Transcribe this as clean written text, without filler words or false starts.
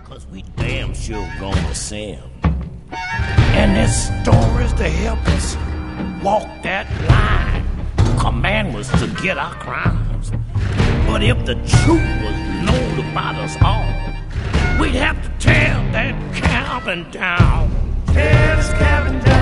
'cause we damn sure gonna see him. And this story's to help us walk that line. Command was to get our crimes. But if the truth was known about us all, we'd have to tear that cabin down. Tear this cabin down.